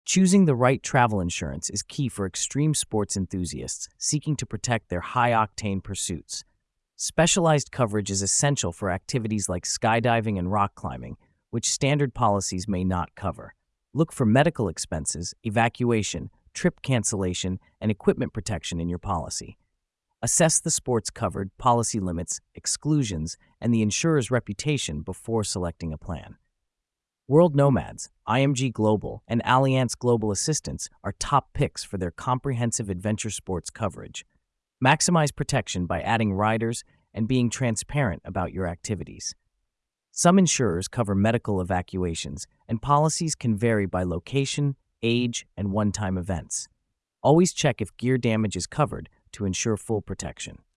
Choosing the right travel insurance is key for extreme sports enthusiasts seeking to protect their high octane pursuits. Specialized coverage is essential for activities like skydiving and rock climbing, which standard policies may not cover. Look for medical expenses, evacuation, trip cancellation, and equipment protection in your policy. Assess the sports covered, policy limits, exclusions, and the insurer's reputation before selecting a plan. World Nomads, IMG Global, and Allianz Global Assistance are top picks for their comprehensive adventure sports coverage. Maximize protection by adding riders and being transparent about your activities. Some insurers cover medical evacuations, and policies can vary by location, age, and one-time events. Always check if gear damage is covered to ensure full protection.